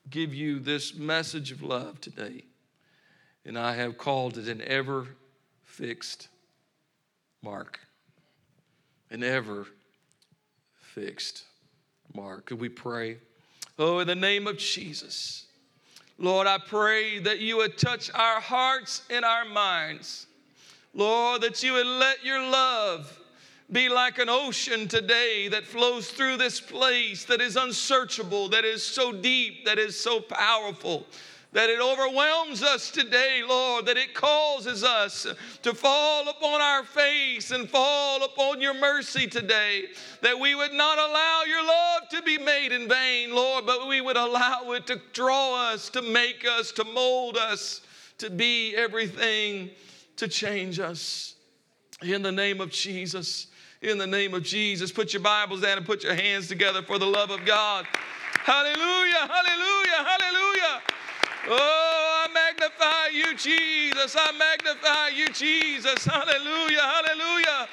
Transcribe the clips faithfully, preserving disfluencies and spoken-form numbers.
give you this message of love today. And I have called it an ever fixed mark. An ever fixed mark. Could we pray? Oh, in the name of Jesus. Lord, I pray that you would touch our hearts and our minds. Lord, that you would let your love be like an ocean today that flows through this place, that is unsearchable, that is so deep, that is so powerful, that it overwhelms us today, Lord, that it causes us to fall upon our face and fall upon your mercy today, that we would not allow your love to be made in vain, Lord, but we would allow it to draw us, to make us, to mold us, to be everything, to change us. In the name of Jesus, in the name of Jesus, put your Bibles down and put your hands together for the love of God. Hallelujah, hallelujah, hallelujah. Oh, I magnify you, Jesus. I magnify you, Jesus. Hallelujah, hallelujah.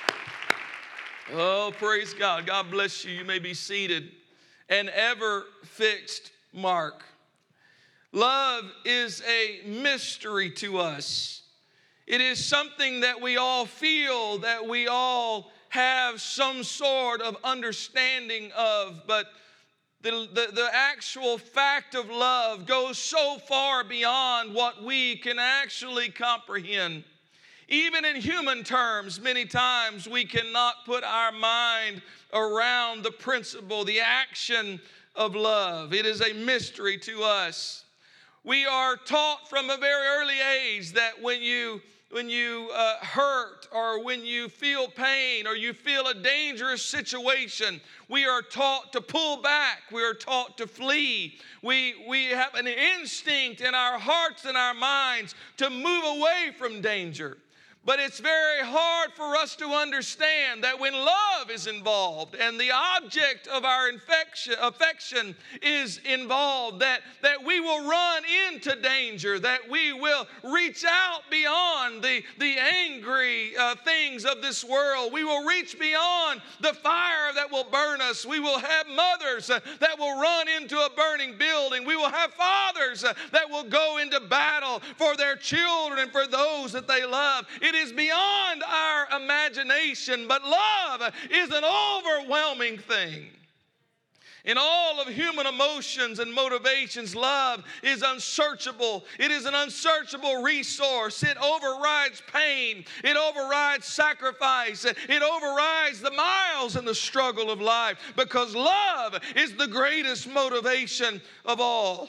Oh, praise God. God bless you. You may be seated. An ever fixed mark. Love is a mystery to us. It is something that we all feel, that we all have some sort of understanding of, but The, the, the actual fact of love goes so far beyond what we can actually comprehend. Even in human terms, many times we cannot put our mind around the principle, the action of love. It is a mystery to us. We are taught from a very early age that when you When you uh, hurt or when you feel pain or you feel a dangerous situation, we are taught to pull back. We are taught to flee. We, we have an instinct in our hearts and our minds to move away from danger. But it's very hard for us to understand that when love is involved and the object of our infection, affection is involved, that, that we will run into danger, that we will reach out beyond the, the angry uh, things of this world. We will reach beyond the fire that will burn us. We will have mothers uh, that will run into a burning building. We will have fathers uh, that will go into battle for their children and for those that they love. It is beyond our imagination, but love is an overwhelming thing. In all of human emotions and motivations, love is unsearchable. It is an unsearchable resource. It overrides pain. It overrides sacrifice. It overrides the miles and the struggle of life, because love is the greatest motivation of all.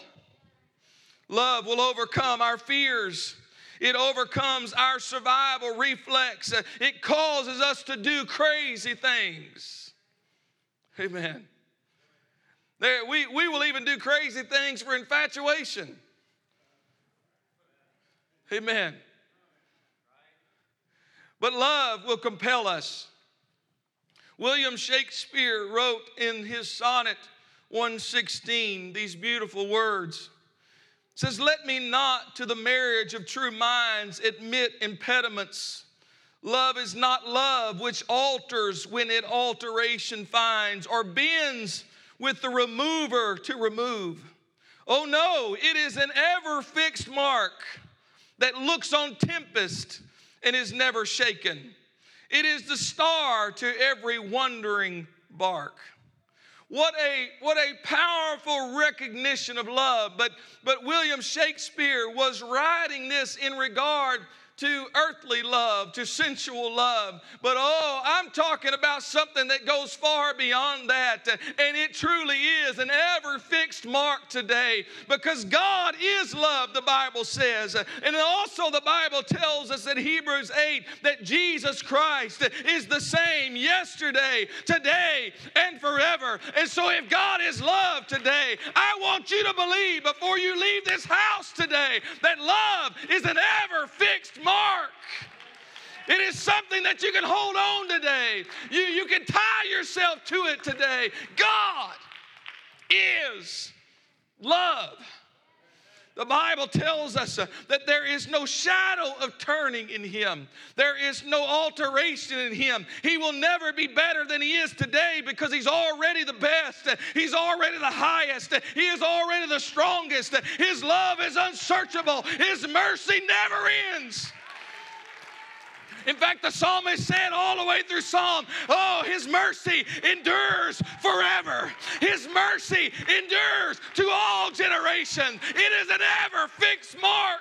Love will overcome our fears. It overcomes our survival reflex. It causes us to do crazy things. Amen. There, we, we will even do crazy things for infatuation. Amen. But love will compel us. William Shakespeare wrote in his sonnet one sixteen these beautiful words. It says, "Let me not to the marriage of true minds admit impediments. Love is not love which alters when it alteration finds, or bends with the remover to remove. Oh no, it is an ever fixed mark that looks on tempest and is never shaken. It is the star to every wandering bark." What a, what a powerful recognition of love. But, but William Shakespeare was writing this in regard to earthly love, to sensual love. But oh, I'm talking about something that goes far beyond that. And it truly is an ever fixed mark today, because God is love, the Bible says. And also the Bible tells us in Hebrews eight that Jesus Christ is the same yesterday, today, and forever. And so if God is love today, I want you to believe before you leave this house today that love is an ever fixed mark. It is something that you can hold on today. You, you can tie yourself to it today. God is love. The Bible tells us uh, that there is no shadow of turning in Him. There is no alteration in Him. He will never be better than He is today because He's already the best. He's already the highest. He is already the strongest. His love is unsearchable. His mercy never ends. In fact, the psalmist said all the way through Psalm, oh, His mercy endures forever. His mercy endures to all generations. It is an ever fixed mark.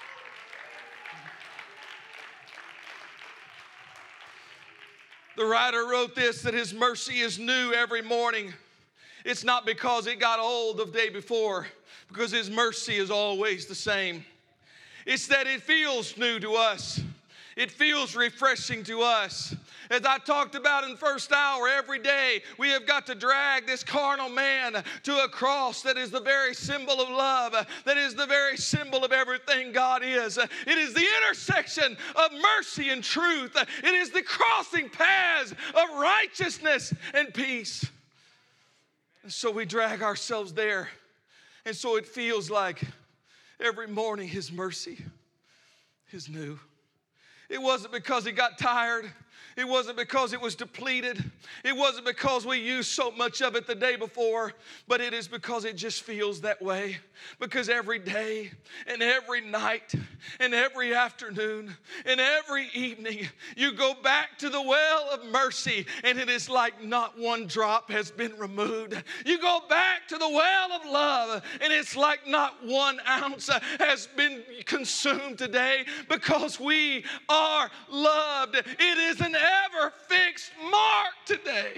The writer wrote this, that His mercy is new every morning. It's not because it got old the day before, because His mercy is always the same. It's that it feels new to us. It feels refreshing to us. As I talked about in first hour, every day we have got to drag this carnal man to a cross that is the very symbol of love, that is the very symbol of everything God is. It is the intersection of mercy and truth. It is the crossing paths of righteousness and peace. And so we drag ourselves there. And so it feels like every morning His mercy is new. It wasn't because He got tired. It wasn't because it was depleted. It wasn't because we used so much of it the day before, but it is because it just feels that way. Because every day and every night and every afternoon and every evening, you go back to the well of mercy and it is like not one drop has been removed. You go back to the well of love and it's like not one ounce has been consumed today because we are loved. It is an ever fixed mark today.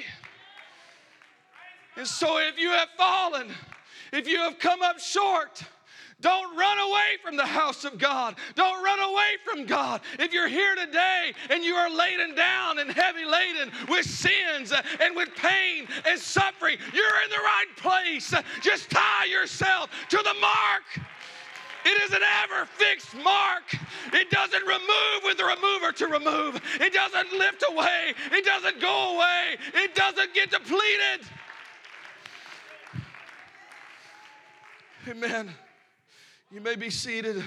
And so if you have fallen, if you have come up short, don't run away from the house of God. Don't run away from God. If you're here today and you are laden down and heavy laden with sins and with pain and suffering, you're in the right place. Just tie yourself to the mark. It is an ever fixed mark. It doesn't remove with the remover to remove. It doesn't lift away. It doesn't go away. It doesn't get depleted. Amen. You may be seated.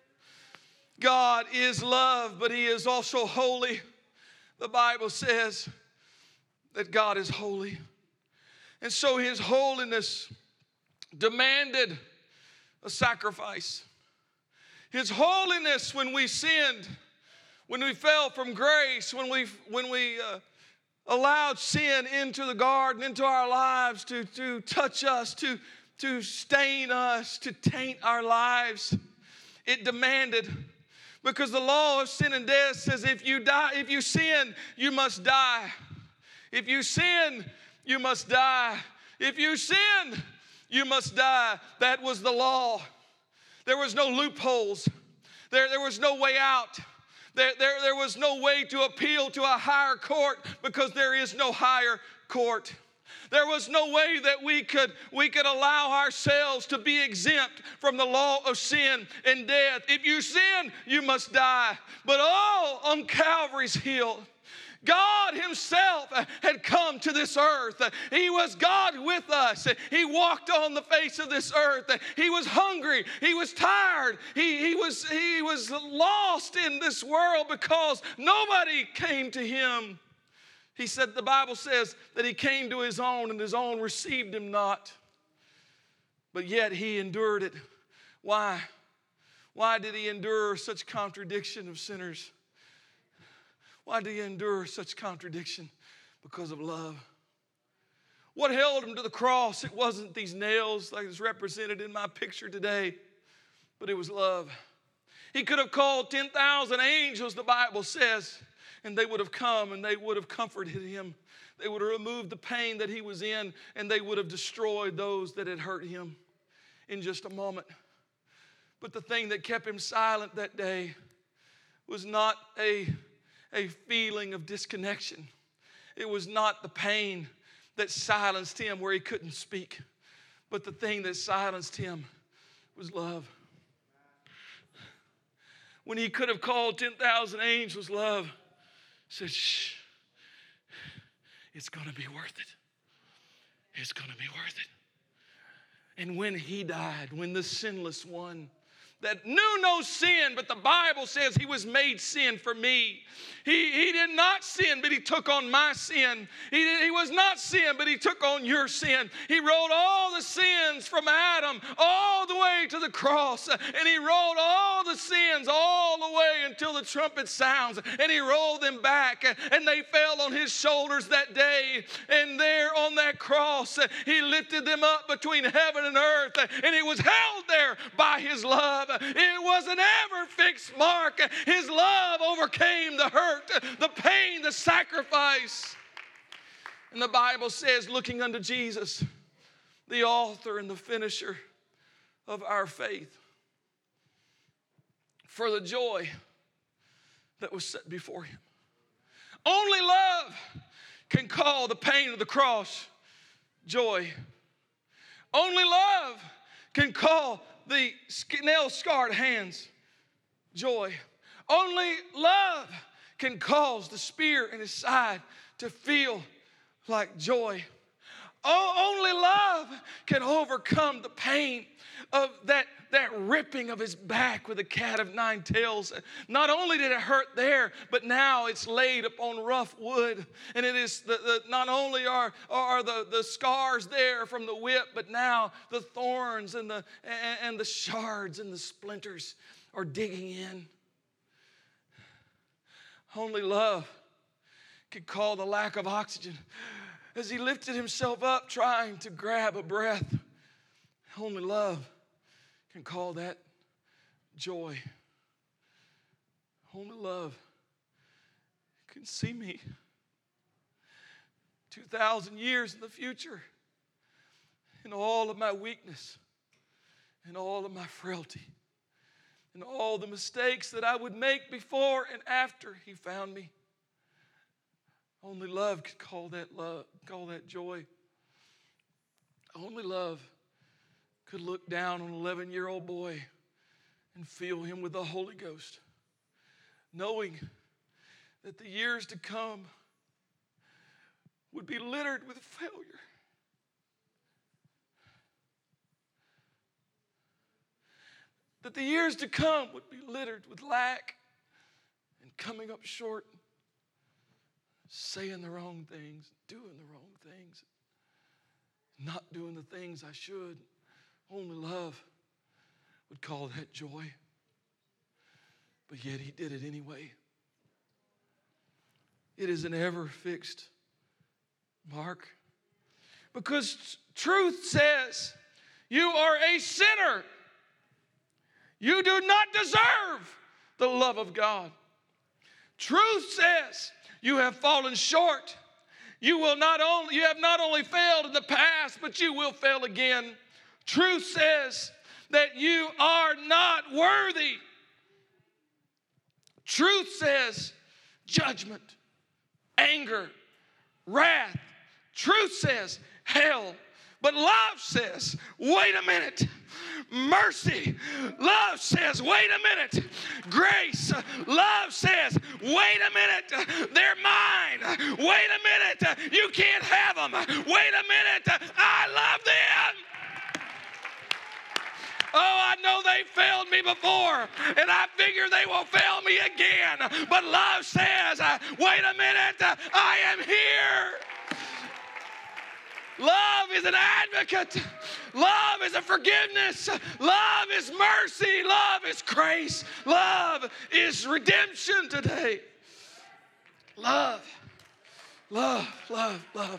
God is love, but He is also holy. The Bible says that God is holy. And so His holiness demanded a sacrifice. His holiness, when we sinned, when we fell from grace, when we when we uh, allowed sin into the garden, into our lives to, to touch us, to, to stain us, to taint our lives, it demanded, because the law of sin and death says if you die, if you sin, you must die. If you sin, you must die. If you sin, you must die. That was the law. There was no loopholes. There, there was no way out. There, there, there was no way to appeal to a higher court because there is no higher court. There was no way that we could, we could allow ourselves to be exempt from the law of sin and death. If you sin, you must die. But oh, on Calvary's hill, God Himself had come to this earth. He was God with us. He walked on the face of this earth. He was hungry. He was tired. He, he, was, he was lost in this world because nobody came to Him. He said, the Bible says that He came to His own and His own received Him not. But yet He endured it. Why? Why did He endure such contradiction of sinners? Why did He endure such contradiction? Because of love. What held Him to the cross? It wasn't these nails like is represented in my picture today, but it was love. He could have called ten thousand angels, the Bible says, and they would have come and they would have comforted Him. They would have removed the pain that He was in, and they would have destroyed those that had hurt Him in just a moment. But the thing that kept Him silent that day was not a a feeling of disconnection. It was not the pain that silenced Him where He couldn't speak, but the thing that silenced Him was love. When He could have called ten thousand angels, love said, shh, it's going to be worth it. It's going to be worth it. And when He died, when the sinless one that knew no sin, but the Bible says he was made sin for me. He, he did not sin, but he took on my sin. He, did, he was not sin, but he took on your sin. He rolled all the sins from Adam all the way to the cross. And he rolled all the sins all the way until the trumpet sounds. And he rolled them back. And they fell on his shoulders that day. And there on that cross, he lifted them up between heaven and earth. And he was held there by his love. It was an ever fixed mark. His love overcame the hurt, the pain, the sacrifice. And the Bible says, looking unto Jesus, the author and the finisher of our faith, for the joy that was set before him. Only love can call the pain of the cross joy. Only love can call the nail-scarred hands joy. Only love can cause the spear in his side to feel like joy. Oh, only love can overcome the pain of that, that ripping of his back with a cat of nine tails. Not only did it hurt there, but now it's laid upon rough wood. And it is the, the not only are, are the, the scars there from the whip, but now the thorns and the, and, and the shards and the splinters are digging in. Only love could call the lack of oxygen as he lifted himself up trying to grab a breath. Only love can call that joy. Only love can see me two thousand years in the future in all of my weakness and all of my frailty and all the mistakes that I would make before and after he found me. Only love could call that love, call that joy. Only love could look down on an eleven-year-old boy and fill him with the Holy Ghost, knowing that the years to come would be littered with failure. That the years to come would be littered with lack and coming up short, saying the wrong things, doing the wrong things, not doing the things I should. Only love would call that joy. But yet he did it anyway. It is an ever fixed mark. Because truth says you are a sinner. You do not deserve the love of God. Truth says you have fallen short. You will not only, you have not only failed in the past, but you will fail again. Truth says that you are not worthy. Truth says judgment, anger, wrath. Truth says hell. But love says, wait a minute. Mercy. Love says, wait a minute. Grace. Love says, wait a minute. They're mine. Wait a minute. You can't have them. Wait a minute. I love them. Oh, I know they failed me before, and I figure they will fail me again. But love says, wait a minute. I am here. Love is an advocate. Love is a forgiveness. Love is mercy. Love is grace. Love is redemption today. Love, love, love, love.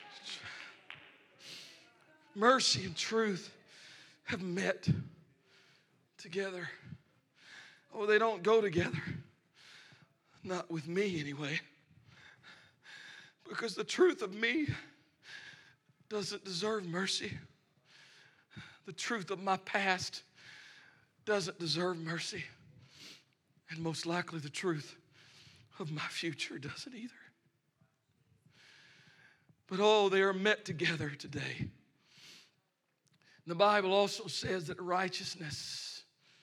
Mercy and truth have met together. Oh, they don't go together. Not with me anyway. Because the truth of me doesn't deserve mercy. The truth of my past doesn't deserve mercy. And most likely the truth of my future doesn't either. But oh, they are met together today. The Bible also says that righteousness,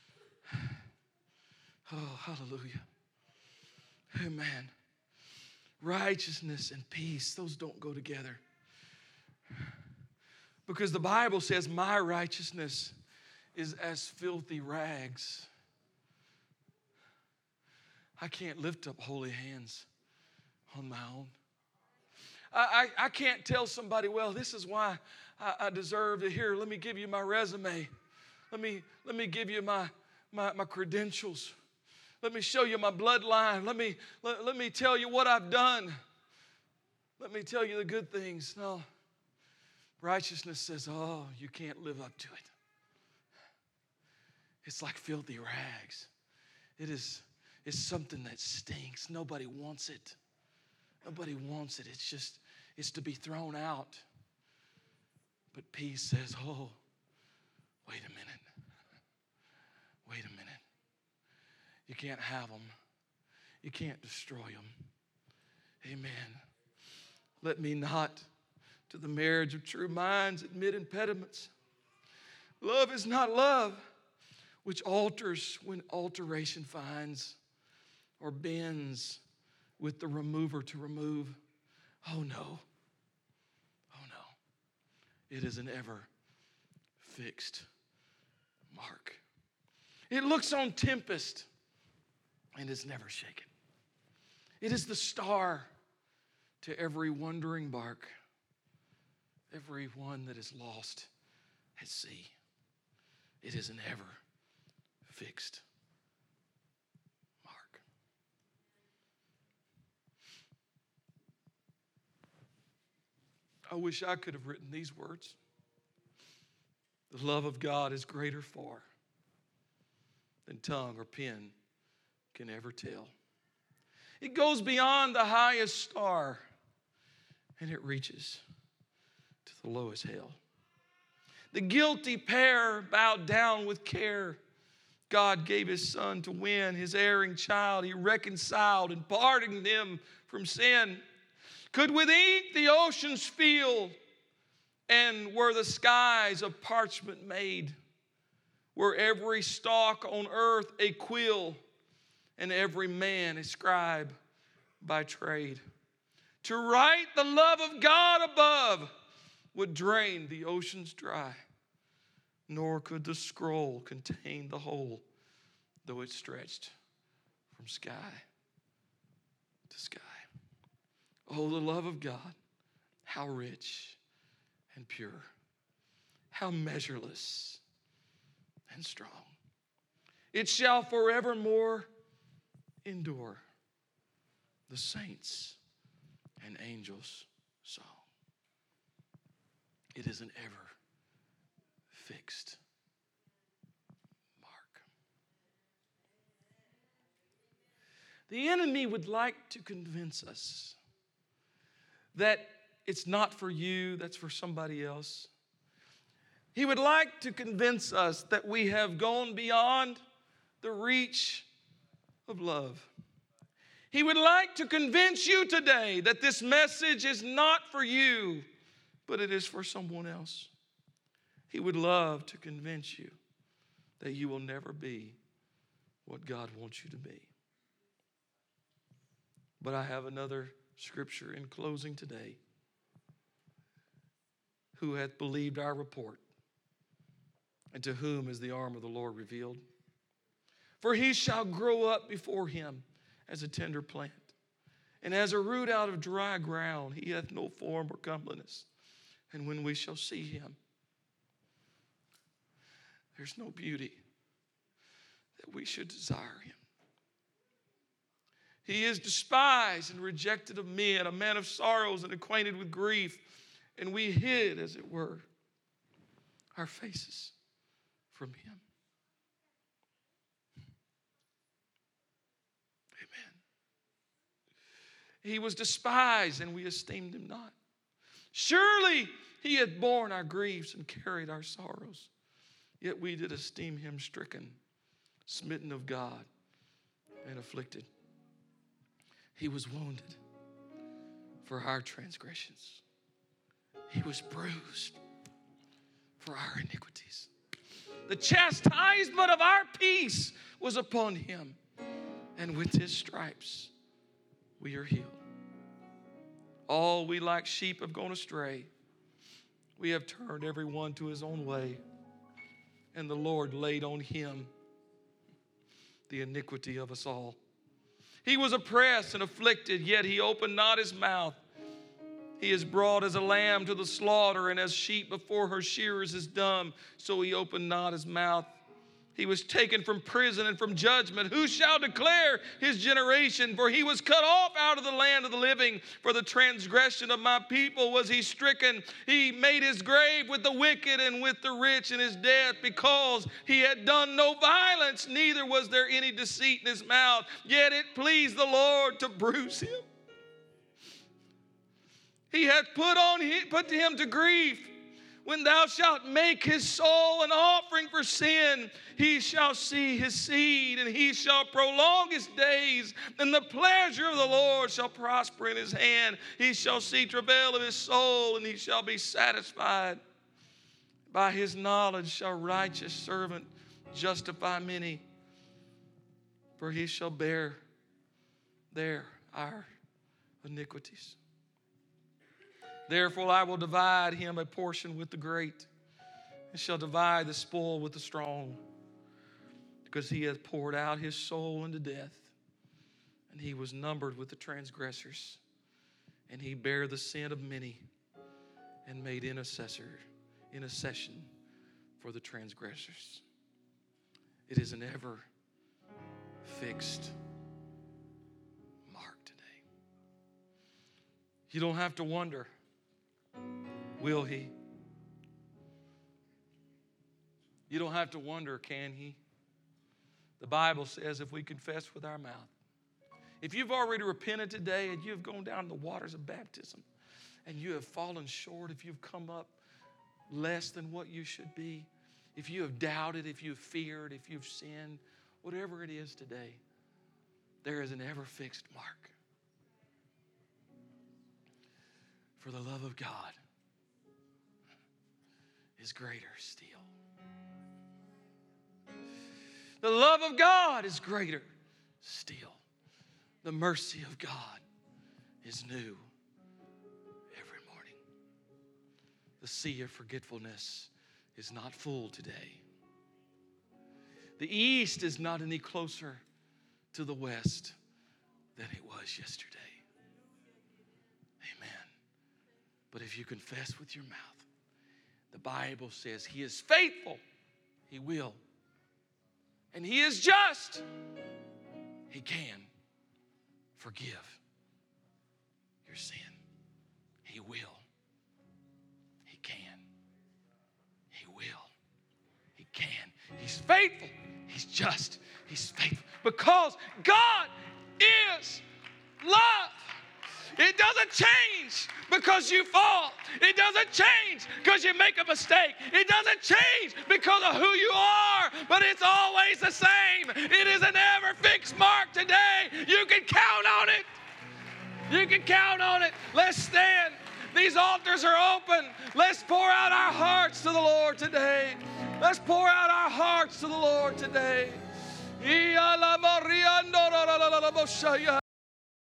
oh, hallelujah. Amen. Righteousness and peace, those don't go together. Because the Bible says my righteousness is as filthy rags. I can't lift up holy hands on my own. I, I, I can't tell somebody, well, this is why I, I deserve to hear. Let me give you my resume. Let me, let me give you my, my, my credentials. Let me show you my bloodline. Let me, let, let me tell you what I've done. Let me tell you the good things. No. Righteousness says, oh, you can't live up to it. It's like filthy rags. It is it's something that stinks. Nobody wants it. Nobody wants it. It's just, it's to be thrown out. But peace says, oh, wait a minute. Wait a minute. You can't have them. You can't destroy them. Amen. Let me not, to the marriage of true minds, admit impediments. Love is not love, which alters when alteration finds, or bends with the remover to remove. Oh no. Oh no. It is an ever fixed mark. It looks on tempest and is never shaken. It is the star to every wandering bark, every one that is lost at sea. It is an ever fixed mark. I wish I could have written these words. The love of God is greater far than tongue or pen can ever tell. It goes beyond the highest star and it reaches to the lowest hell. The guilty pair bowed down with care. God gave his son to win his erring child. He reconciled and pardoned them from sin. Could with ink the oceans feel, and were the skies of parchment made, were every stalk on earth a quill, and every man a scribe by trade. To write the love of God above would drain the oceans dry, nor could the scroll contain the whole, though it stretched from sky to sky. Oh, the love of God, how rich and pure, how measureless and strong. It shall forevermore endure, the saints and angels' song. It is an ever fixed mark. The enemy would like to convince us that it's not for you, that's for somebody else. He would like to convince us that we have gone beyond the reach of love. He would like to convince you today that this message is not for you, but it is for someone else. He would love to convince you that you will never be what God wants you to be. But I have another scripture in closing today. Who hath believed our report? And to whom is the arm of the Lord revealed? For he shall grow up before him as a tender plant, and as a root out of dry ground. He hath no form or comeliness. And when we shall see him, there's no beauty that we should desire him. He is despised and rejected of men, a man of sorrows and acquainted with grief. And we hid, as it were, our faces from him. Amen. He was despised, and we esteemed him not. Surely he hath borne our griefs and carried our sorrows. Yet we did esteem him stricken, smitten of God, and afflicted. He was wounded for our transgressions. He was bruised for our iniquities. The chastisement of our peace was upon him, and with his stripes we are healed. All we like sheep have gone astray. We have turned every one to his own way, And the Lord laid on him the iniquity of us all. He was oppressed and afflicted, yet he opened not his mouth. He is brought as a lamb to the slaughter, and as sheep before her shearers is dumb, so he opened not his mouth. He was taken from prison and from judgment. Who shall declare his generation? For he was cut off out of the land of the living. For the transgression of my people was he stricken. He made his grave with the wicked and with the rich in his death, because he had done no violence, neither was there any deceit in his mouth. Yet it pleased the Lord to bruise him. He hath put on put him to grief. When thou shalt make his soul an offering for sin, he shall see his seed, and he shall prolong his days, and the pleasure of the Lord shall prosper in his hand. He shall see travail of his soul, and he shall be satisfied. By his knowledge shall righteous servant justify many, for he shall bear there our iniquities. Therefore I will divide him a portion with the great, and shall divide the spoil with the strong, because he hath poured out his soul unto death, and he was numbered with the transgressors, and he bare the sin of many, and made intercessor, intercession for the transgressors. It is an ever fixed mark today. You don't have to wonder, will he? You don't have to wonder, can he? The Bible says if we confess with our mouth. If you've already repented today and you have gone down the waters of baptism and you have fallen short, if you've come up less than what you should be, if you have doubted, if you've feared, if you've sinned, whatever it is today, there is an ever fixed mark. For the love of God is greater still. The love of God is greater still. The mercy of God is new every morning. The sea of forgetfulness is not full today. The east is not any closer to the west than it was yesterday. Amen. But if you confess with your mouth, the Bible says he is faithful, he will. And he is just, he can forgive your sin. He will. He can. He will. He can. He's faithful. He's just. He's faithful. Because God is love. It doesn't change because you fall. It doesn't change because you make a mistake. It doesn't change because of who you are, but it's always the same. It is an ever fixed mark today. You can count on it. You can count on it. Let's stand. These altars are open. Let's pour out our hearts to the Lord today. Let's pour out our hearts to the Lord today.